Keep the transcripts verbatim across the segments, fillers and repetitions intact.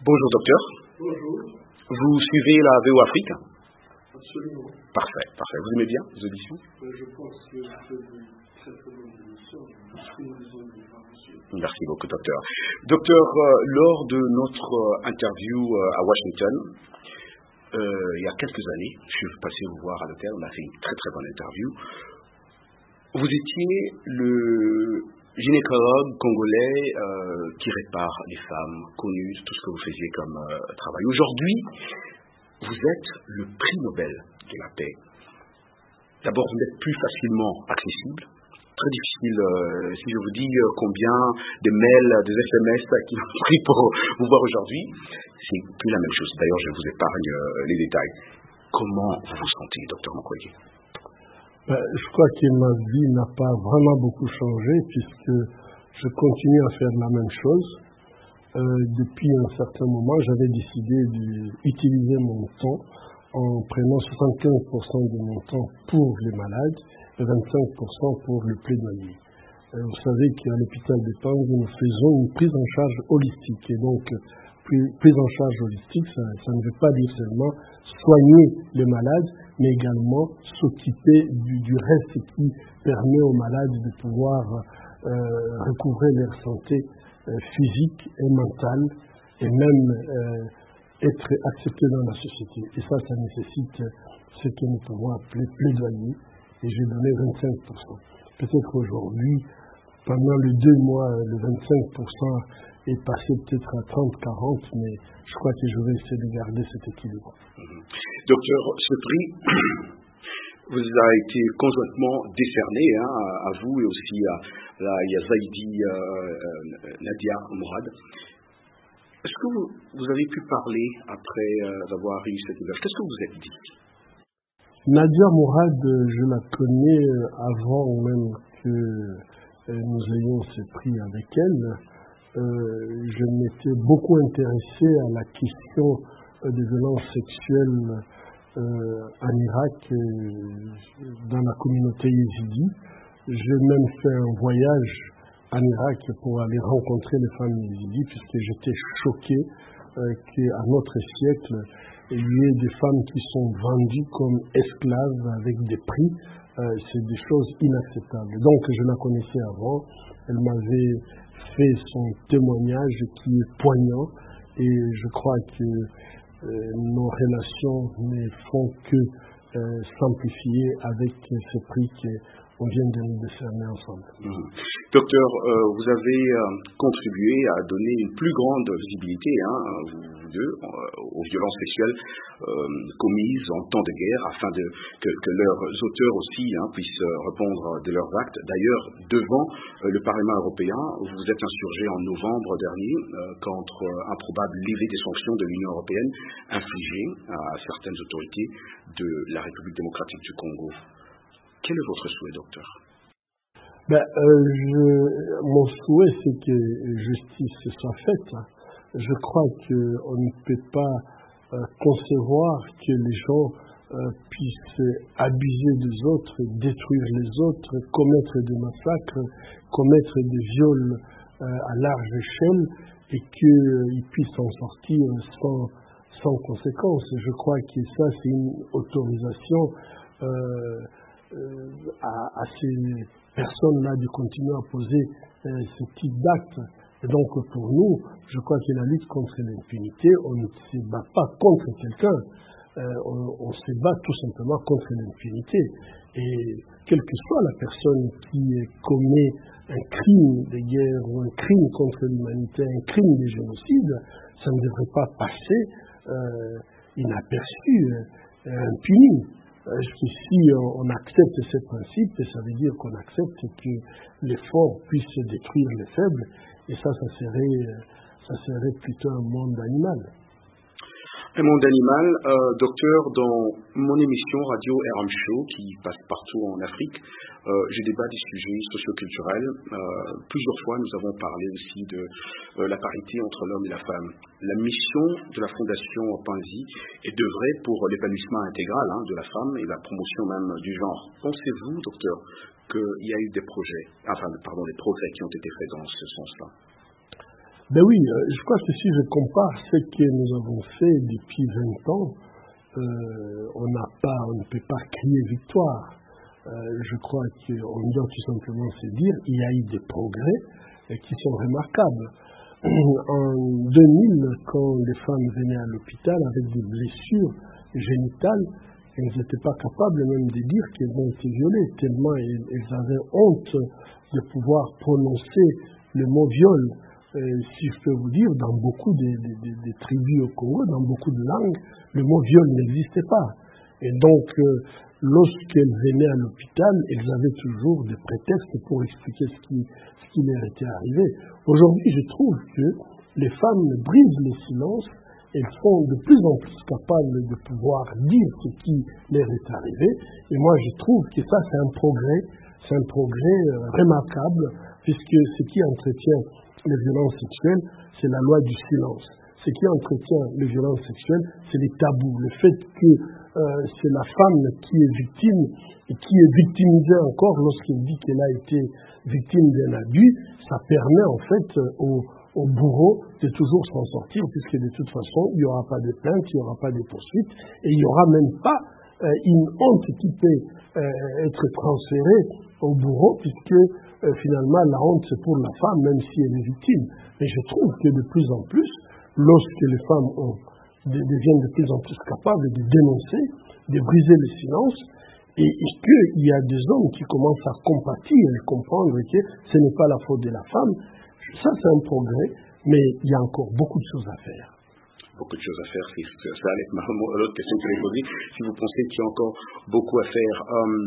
Bonjour docteur. Bonjour. Vous suivez la V O Afrique? Absolument. Parfait, parfait. Vous aimez bien les auditions? Euh, je pense que c'est une très très bonne émission. Merci beaucoup docteur. Docteur, euh, lors de notre euh, interview euh, à Washington, euh, il y a quelques années, je suis passé vous voir à l'hôtel, on a fait une très très bonne interview. Vous étiez le gynécologue congolais euh, qui répare les femmes, connu, tout ce que vous faisiez comme euh, travail. Aujourd'hui, vous êtes le prix Nobel de la paix. D'abord, vous n'êtes plus facilement accessible. Très difficile, euh, si je vous dis euh, combien de mails, des S M S qui ont pris pour vous voir aujourd'hui, c'est plus la même chose. D'ailleurs, je vous épargne euh, les détails. Comment vous vous sentez, docteur Mukwege? Ben, je crois que ma vie n'a pas vraiment beaucoup changé puisque je continue à faire la même chose. Euh, depuis un certain moment, j'avais décidé d'utiliser mon temps en prenant soixante-quinze pour cent de mon temps pour les malades et vingt-cinq pour cent pour le plaidoyer. Euh, vous savez qu'à l'hôpital de Panzi, nous faisons une prise en charge holistique. Et donc, prise en charge holistique, ça, ça ne veut pas dire seulement soigner les malades, mais également s'occuper du, du reste qui permet aux malades de pouvoir euh, recouvrer leur santé euh, physique et mentale et même euh, être acceptés dans la société. Et ça, ça nécessite ce que nous pouvons appeler plaidoyer. Et j'ai donné vingt-cinq pour cent. Peut-être aujourd'hui, pendant les deux mois, le vingt-cinq pour cent est passé peut-être à trente à quarante, mais je crois que je vais essayer de garder cet équilibre. Mmh. Docteur, ce prix vous a été conjointement décerné hein, à vous et aussi à la Yazidi euh, euh, Nadia Mourad. Est-ce que vous, vous avez pu parler après euh, avoir eu cette nouvelle? Qu'est-ce que vous êtes dit? Nadia Mourad, je la connais avant même que nous ayons ce prix avec elle. Euh, je m'étais beaucoup intéressé à la question des violences sexuelles euh, en Irak, euh, dans la communauté yézidi. J'ai même fait un voyage en Irak pour aller rencontrer les femmes yézidis, puisque j'étais choqué euh, qu'à notre siècle, il y ait des femmes qui sont vendues comme esclaves avec des prix. Euh, c'est des choses inacceptables. Donc je la connaissais avant, elle m'avait fait son témoignage qui est poignant et je crois que euh, nos relations ne font que euh, s'amplifier avec ce prix qu'on vient de nous décerner ensemble. Mmh. Docteur, euh, vous avez euh, contribué à donner une plus grande visibilité, hein, vous deux, euh, aux violences sexuelles euh, commises en temps de guerre, afin de, que, que leurs auteurs aussi hein, puissent euh, répondre de leurs actes. D'ailleurs, devant euh, le Parlement européen, vous vous êtes insurgé en novembre dernier euh, contre euh, un probable levée des sanctions de l'Union européenne infligées à certaines autorités de la République démocratique du Congo. Quel est votre souhait, docteur? Ben, euh, je, mon souhait, c'est que justice soit faite. Je crois qu'on ne peut pas euh, concevoir que les gens euh, puissent abuser des autres, détruire les autres, commettre des massacres, commettre des viols euh, à large échelle et qu'ils euh, puissent en sortir sans, sans conséquence. Je crois que ça, c'est une autorisation euh, euh, à, à ces personnes-là de continuer à poser euh, ce type d'actes. Et donc pour nous, je crois que la lutte contre l'impunité, on ne se bat pas contre quelqu'un, euh, on, on se bat tout simplement contre l'impunité. Et quelle que soit la personne qui commet un crime de guerre ou un crime contre l'humanité, un crime de génocide, ça ne devrait pas passer euh, inaperçu, euh, impuni. Si on accepte ce principe, ça veut dire qu'on accepte que les forts puissent détruire les faibles, et ça, ça serait, ça serait plutôt un monde animal. Un monde animal, euh, docteur, dans mon émission Radio R M Show, qui passe partout en Afrique, euh, je débat des sujets socioculturels. Euh, plusieurs fois, nous avons parlé aussi de euh, la parité entre l'homme et la femme. La mission de la Fondation Panzi est d'œuvrer pour l'épanouissement intégral hein, de la femme et la promotion même du genre. Pensez-vous, docteur, qu'il y a eu des projets, enfin, pardon, des progrès qui ont été faits dans ce sens-là? Ben oui, euh, je crois que si je compare ce que nous avons fait depuis vingt ans, euh, on n'a pas, on ne peut pas crier victoire. Euh, je crois qu'on doit tout simplement se dire qu'il y a eu des progrès euh, qui sont remarquables. En deux mille, quand les femmes venaient à l'hôpital avec des blessures génitales, elles n'étaient pas capables même de dire qu'elles ont été violées, tellement elles, elles avaient honte de pouvoir prononcer le mot viol. Euh, si je peux vous dire, dans beaucoup des, des, des tribus au Congo, dans beaucoup de langues, le mot viol n'existait pas. Et donc, euh, lorsqu'elles venaient à l'hôpital, elles avaient toujours des prétextes pour expliquer ce qui, ce qui leur était arrivé. Aujourd'hui, je trouve que les femmes brisent le silence, elles sont de plus en plus capables de pouvoir dire ce qui leur est arrivé. Et moi, je trouve que ça, c'est un progrès, c'est un progrès euh, remarquable, puisque ce qui entretient les violences sexuelles, c'est la loi du silence. Ce qui entretient les violences sexuelles, c'est les tabous. Le fait que euh, c'est la femme qui est victime et qui est victimisée encore lorsqu'elle dit qu'elle a été victime d'un abus, ça permet en fait euh, au, au bourreau de toujours s'en sortir, puisque de toute façon, il n'y aura pas de plainte, il n'y aura pas de poursuite, et il n'y aura même pas euh, une honte qui peut euh, être transférée au bourreau, puisque euh, finalement la honte c'est pour la femme, même si elle est victime. Mais je trouve que de plus en plus, lorsque les femmes ont, de, deviennent de plus en plus capables de dénoncer, de briser le silence, et, et qu'il y a des hommes qui commencent à compatir et comprendre que ce n'est pas la faute de la femme, ça c'est un progrès, mais il y a encore beaucoup de choses à faire. Beaucoup de choses à faire, c'est, ça allait être l'autre question que je vais poser. Si vous pensez qu'il y a encore beaucoup à faire, um,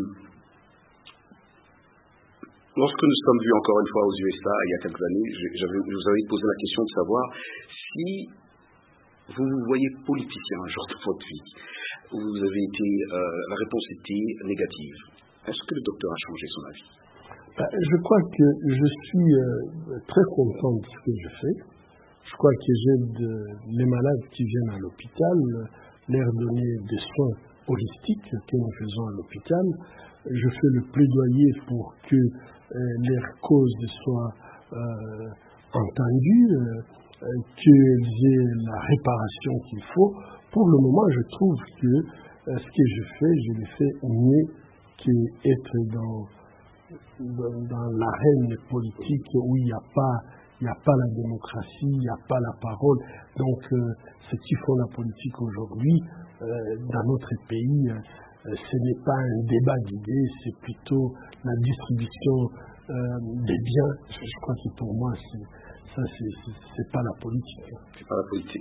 lorsque nous sommes vus encore une fois aux U S A il y a quelques années, je, je vous avais posé la question de savoir si vous vous voyez politicien un jour de votre vie. Vous avez été, euh, la réponse était négative. Est-ce que le docteur a changé son avis? Ben, je crois que je suis euh, très content de ce que je fais. Je crois que j'aide les malades qui viennent à l'hôpital, leur donner des soins holistiques que nous faisons à l'hôpital. Je fais le plaidoyer pour que euh, leurs causes soient euh, entendues, euh, qu'ils aient la réparation qu'il faut. Pour le moment, je trouve que euh, ce que je fais, je le fais mieux qu'être dans, dans, dans l'arène politique où il n'y a pas il n'y a pas la démocratie, il n'y a pas la parole. Donc, euh, ceux qui font la politique aujourd'hui, euh, dans notre pays, euh, ce n'est pas un débat d'idées, c'est plutôt la distribution euh, des biens. Je, je crois que pour moi, c'est, ça, c'est, c'est, c'est pas la politique. C'est pas la politique.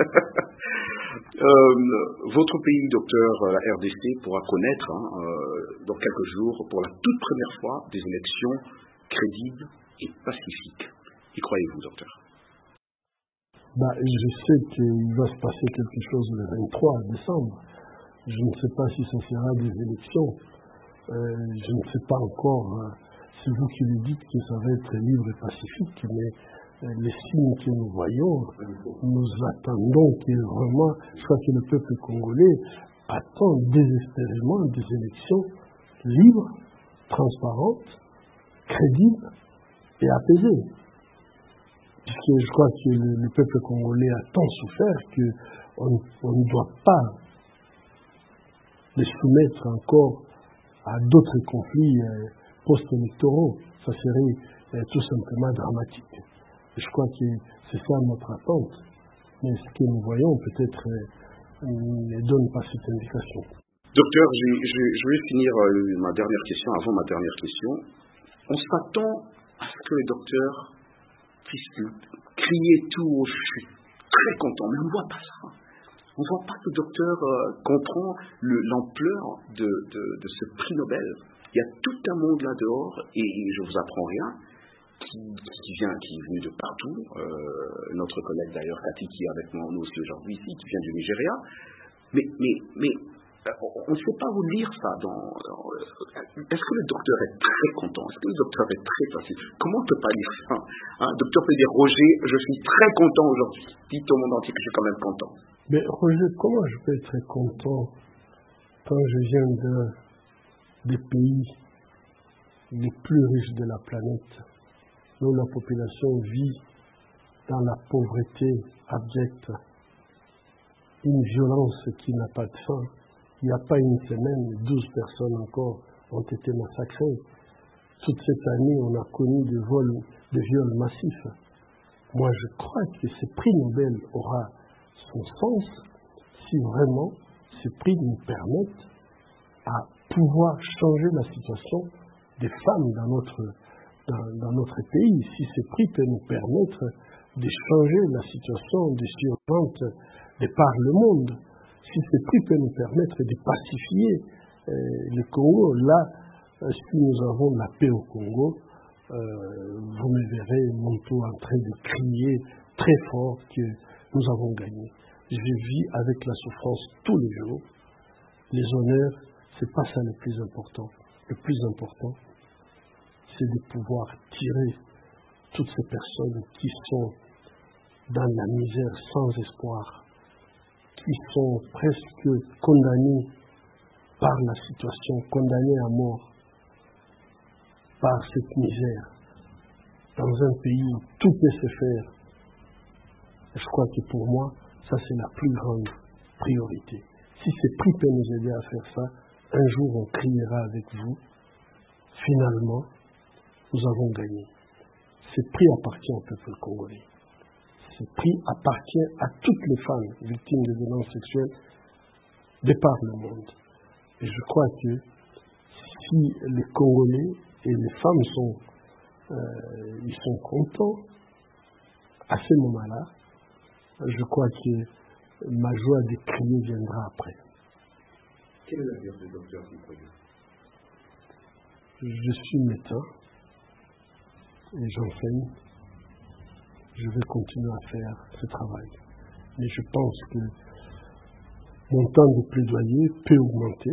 euh, votre pays, docteur, la R D C, pourra connaître hein, euh, dans quelques jours, pour la toute première fois, des élections crédibles et pacifiques. Y croyez-vous, docteur? Bah, je sais qu'il va se passer quelque chose le vingt-trois décembre. Je ne sais pas si ce sera des élections. Euh, je ne sais pas encore. Euh, c'est vous qui le dites que ça va être libre et pacifique, mais euh, les signes que nous voyons, nous attendons que vraiment, je crois que le peuple congolais attend désespérément des élections libres, transparentes, crédibles et apaisées. Puisque je crois que le, le peuple congolais a tant souffert qu'on on ne doit pas les soumettre encore à d'autres conflits euh, post-électoraux. Ça serait euh, tout simplement dramatique. Et je crois que c'est ça notre attente. Mais ce que nous voyons peut-être euh, ne donne pas cette indication. Docteur, je, je, je vais finir euh, ma dernière question, avant ma dernière question. On s'attend à ce que le docteur puisse crier tout haut, je suis très content, mais on ne voit pas ça. On ne voit pas que le docteur euh, comprend le, l'ampleur de, de, de ce prix Nobel. Il y a tout un monde là dehors, et, et je vous apprends rien, qui, qui vient, qui est venu de partout. Euh, notre collègue d'ailleurs, Cathy, qui est avec moi nous aussi aujourd'hui ici, qui vient du Nigeria. Mais, mais, mais on ne sait pas vous lire ça. Dans, dans, est-ce que le docteur est très content? Est-ce que le docteur est très facile? Comment on ne peut pas lire ça? Hein, le docteur peut dire, Roger, je suis très content aujourd'hui. Dites au monde entier que je suis quand même content. Mais Roger, comment je peux être très content quand je viens de, des pays les plus riches de la planète, où la population vit dans la pauvreté abjecte, une violence qui n'a pas de fin. Il n'y a pas une semaine, douze personnes encore ont été massacrées. Toute cette année, on a connu des vols, des viols massifs. Moi, je crois que ce prix Nobel aura son sens si vraiment ce prix nous permet à pouvoir changer la situation des femmes dans notre, dans, dans notre pays. Si ce prix peut nous permettre de changer la situation des survivantes de par le monde, si ce prix peut nous permettre de pacifier euh, le Congo, là, euh, si nous avons la paix au Congo, euh, vous me verrez Monto en train de crier très fort que nous avons gagné. Je vis avec la souffrance tous les jours. Les honneurs, c'est pas ça le plus important. Le plus important, c'est de pouvoir tirer toutes ces personnes qui sont dans la misère sans espoir, qui sont presque condamnées par la situation, condamnées à mort par cette misère. Dans un pays où tout peut se faire, je crois que pour moi, ça c'est la plus grande priorité. Si ce prix peut nous aider à faire ça, un jour on criera avec vous, finalement, nous avons gagné. Ce prix appartient au peuple congolais. Ce prix appartient à toutes les femmes victimes de violences sexuelles de par le monde. Et je crois que si les Congolais et les femmes sont, euh, ils sont contents à ce moment-là, je crois que ma joie de crier viendra après. Quel est l'avenir du docteur Mukwege? Je suis médecin et j'enseigne. Je vais continuer à faire ce travail. Mais je pense que mon temps de plaidoyer peut augmenter.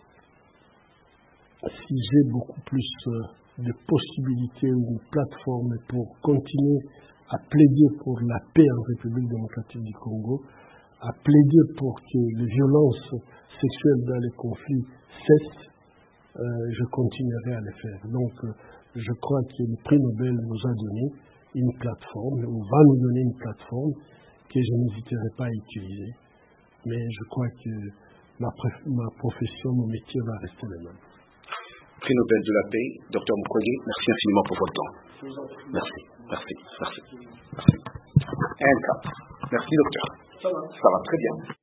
Si j'ai beaucoup plus de possibilités ou une plateforme pour continuer à plaider pour la paix en République démocratique du Congo, à plaider pour que les violences sexuelles dans les conflits cessent, euh, je continuerai à le faire. Donc, euh, je crois que le prix Nobel nous a donné une plateforme, ou va nous donner une plateforme que je n'hésiterai pas à utiliser. Mais je crois que ma, ma profession, mon métier va rester le même. Prix Nobel de la paix, docteur Mukwege, merci infiniment pour votre temps. Merci, merci, merci. Merci. Un cap. Merci docteur. Ça va. Ça va très bien.